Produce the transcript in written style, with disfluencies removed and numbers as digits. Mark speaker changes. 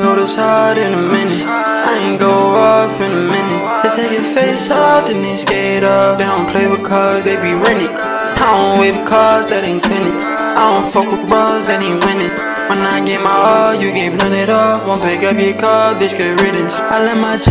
Speaker 1: go this hard in a minute. I ain't go off in a minute. They take your face off, then they skate off. They don't play with cars, they be renting. I don't wait for cars that ain't tinted. I don't fuck with bros that ain't winning. When I get my all, you gave none at all. Won't pick up your car, bitch, get riddance. I let my